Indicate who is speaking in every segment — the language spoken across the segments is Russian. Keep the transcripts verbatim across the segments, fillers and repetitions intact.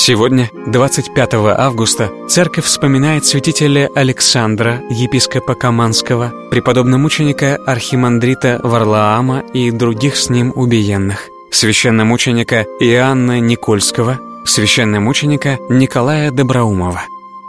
Speaker 1: Сегодня, двадцать пятого августа, церковь вспоминает святителя Александра, епископа Каманского, преподобномученика архимандрита Варлаама и других с ним убиенных, священномученика Иоанна Никольского, священномученика Николая Доброумова.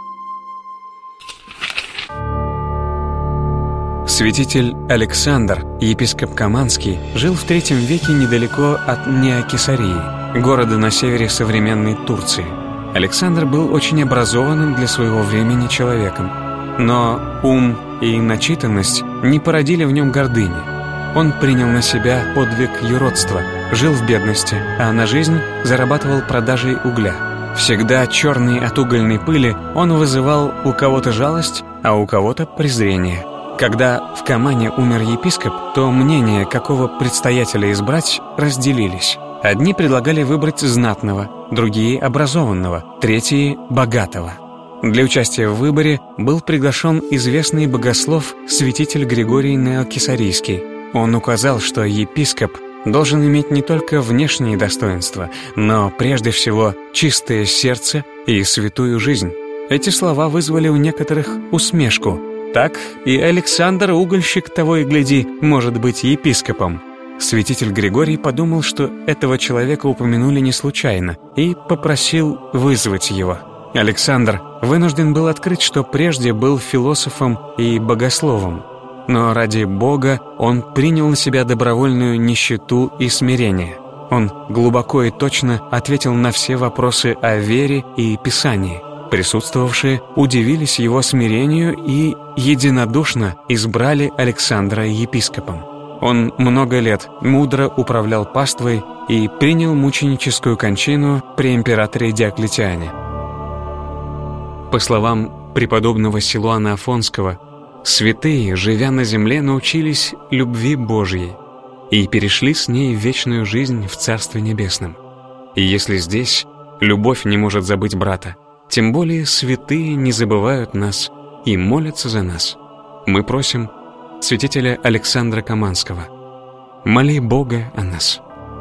Speaker 1: Святитель Александр, епископ Каманский, жил в третьем веке недалеко от Неокесарии, города на севере современной Турции. Александр был очень образованным для своего времени человеком, но ум и начитанность не породили в нем гордыни. Он принял на себя подвиг юродства, жил в бедности, а на жизнь зарабатывал продажей угля. Всегда черный от угольной пыли, он вызывал у кого-то жалость, а у кого-то презрение. Когда в Камане умер епископ, то мнения, какого предстоятеля избрать, разделились. Одни предлагали выбрать знатного, другие — образованного, третьи — богатого. Для участия в выборе был приглашен известный богослов святитель Григорий Неокесарийский. Он указал, что епископ должен иметь не только внешние достоинства, но прежде всего чистое сердце и святую жизнь. Эти слова вызвали у некоторых усмешку. Так и Александр Угольщик, того и гляди, может быть епископом. Святитель Григорий подумал, что этого человека упомянули не случайно, и попросил вызвать его. Александр вынужден был открыть, что прежде был философом и богословом, но ради Бога он принял на себя добровольную нищету и смирение. Он глубоко и точно ответил на все вопросы о вере и Писании. Присутствовавшие удивились его смирению и единодушно избрали Александра епископом. Он много лет мудро управлял паствой и принял мученическую кончину при императоре Диоклетиане. По словам преподобного Силуана Афонского, святые, живя на земле, научились любви Божьей и перешли с ней в вечную жизнь в Царстве Небесном. И если здесь любовь не может забыть брата, тем более святые не забывают нас и молятся за нас. Мы просим святителя Александра Каманского: моли Бога о нас.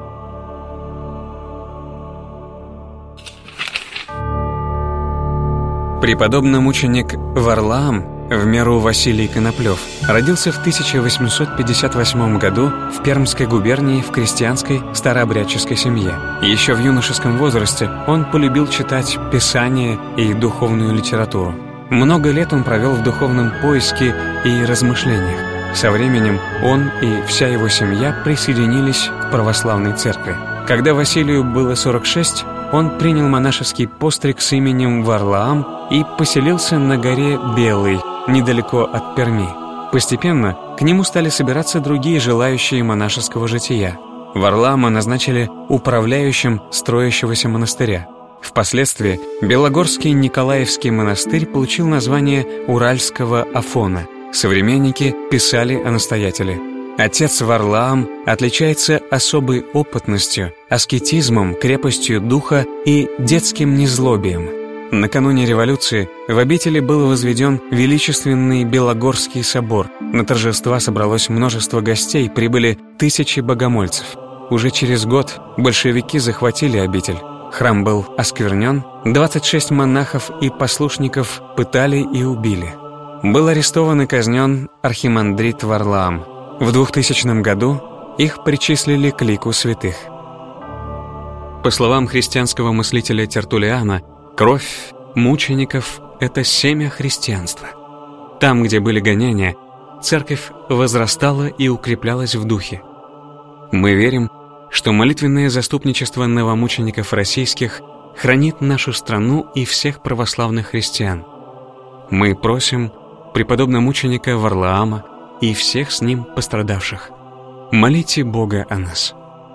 Speaker 1: Преподобномученик Варлаам, в меру Василий Коноплев, родился в тысяча восемьсот пятьдесят восьмом году в Пермской губернии в крестьянской старообрядческой семье. Еще в юношеском возрасте он полюбил читать Писание и духовную литературу. Много лет он провел в духовном поиске и размышлениях. Со временем он и вся его семья присоединились к православной церкви. Когда Василию было сорок шесть, он принял монашеский постриг с именем Варлаам и поселился на горе Белый, недалеко от Перми. Постепенно к нему стали собираться другие желающие монашеского жития. Варлаама назначили управляющим строящегося монастыря. Впоследствии Белогорский Николаевский монастырь получил название Уральского Афона. Современники писали о настоятеле: отец Варлаам отличается особой опытностью, аскетизмом, крепостью духа и детским незлобием. Накануне революции в обители был возведен величественный Белогорский собор. На торжества собралось множество гостей, прибыли тысячи богомольцев. Уже через год большевики захватили обитель. Храм был осквернен, двадцать шесть монахов и послушников пытали и убили. Был арестован и казнен архимандрит Варлаам. В двухтысячном году их причислили к лику святых. По словам христианского мыслителя Тертуллиана, кровь мучеников — это семя христианства. Там, где были гонения, церковь возрастала и укреплялась в духе. Мы верим, что молитвенное заступничество новомучеников российских хранит нашу страну и всех православных христиан. Мы просим преподобномученика Варлаама и всех с ним пострадавших: молите Бога о нас.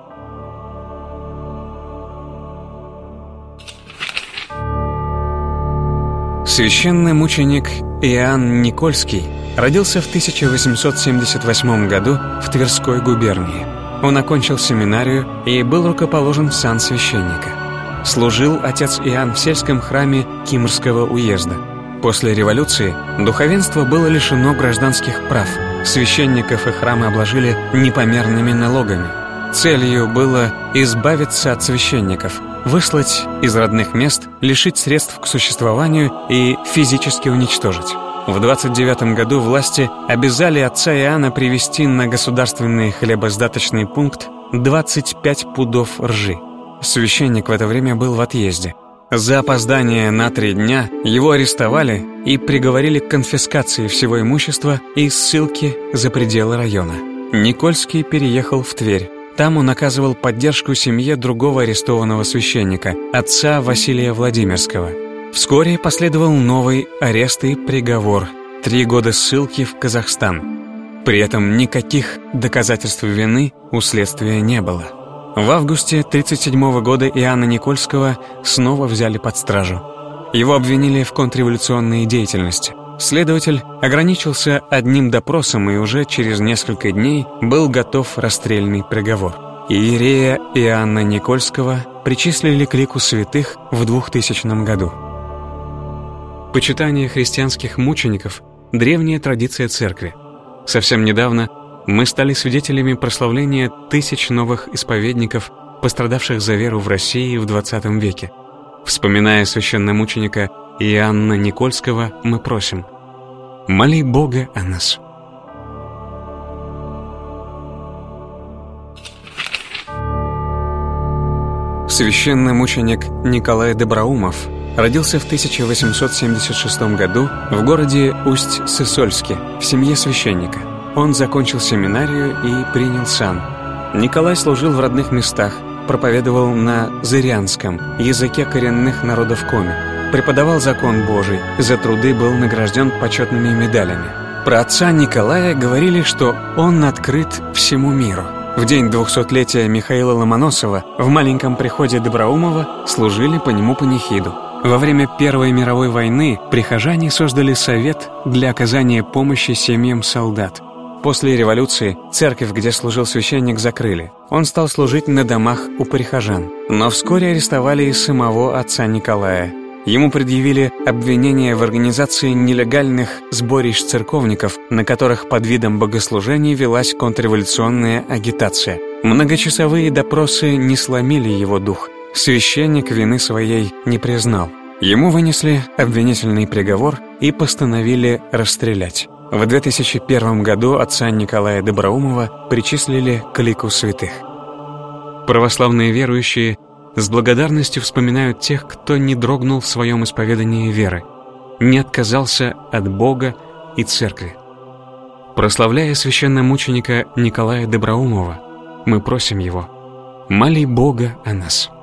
Speaker 1: Священномученик Иоанн Никольский родился в тысяча восемьсот семьдесят восьмом году в Тверской губернии. Он окончил семинарию и был рукоположен в сан священника. Служил отец Иоанн в сельском храме Кимрского уезда. После революции духовенство было лишено гражданских прав. Священников и храмы обложили непомерными налогами. Целью было избавиться от священников, выслать из родных мест, лишить средств к существованию и физически уничтожить. В двадцать девятом году власти обязали отца Иоанна привезти на государственный хлебосдаточный пункт двадцать пять пудов ржи. Священник в это время был в отъезде. За опоздание на три дня его арестовали и приговорили к конфискации всего имущества и ссылке за пределы района. Никольский переехал в Тверь. Там он оказывал поддержку семье другого арестованного священника, отца Василия Владимирского. Вскоре последовал новый арест и приговор – три года ссылки в Казахстан. При этом никаких доказательств вины у следствия не было. В августе тридцать седьмого года Иоанна Никольского снова взяли под стражу. Его обвинили в контрреволюционной деятельности. Следователь ограничился одним допросом и уже через несколько дней был готов расстрельный приговор. Иерея Иоанна Никольского причислили к лику святых в двухтысячном году. Почитание христианских мучеников – древняя традиция церкви. Совсем недавно мы стали свидетелями прославления тысяч новых исповедников, пострадавших за веру в России в двадцатом веке. Вспоминая священномученика Иоанна Никольского, мы просим: моли Бога о нас. Священномученик Николай Доброумов родился в тысяча восемьсот семьдесят шестом году в городе Усть-Сысольске в семье священника. Он закончил семинарию и принял сан. Николай служил в родных местах, проповедовал на зырянском, языке коренных народов Коми, преподавал закон Божий, за труды был награжден почетными медалями. Про отца Николая говорили, что он открыт всему миру. В день двухсотлетия Михаила Ломоносова в маленьком приходе Доброумова служили по нему панихиду. Во время Первой мировой войны прихожане создали совет для оказания помощи семьям солдат. После революции церковь, где служил священник, закрыли. Он стал служить на домах у прихожан. Но вскоре арестовали и самого отца Николая. Ему предъявили обвинение в организации нелегальных сборищ церковников, на которых под видом богослужений велась контрреволюционная агитация. Многочасовые допросы не сломили его дух. Священник вины своей не признал. Ему вынесли обвинительный приговор и постановили расстрелять. В две тысячи первом году отца Николая Доброумова причислили к лику святых. Православные верующие с благодарностью вспоминают тех, кто не дрогнул в своем исповедании веры, не отказался от Бога и Церкви. Прославляя священномученика Николая Доброумова, мы просим его: моли Бога о нас.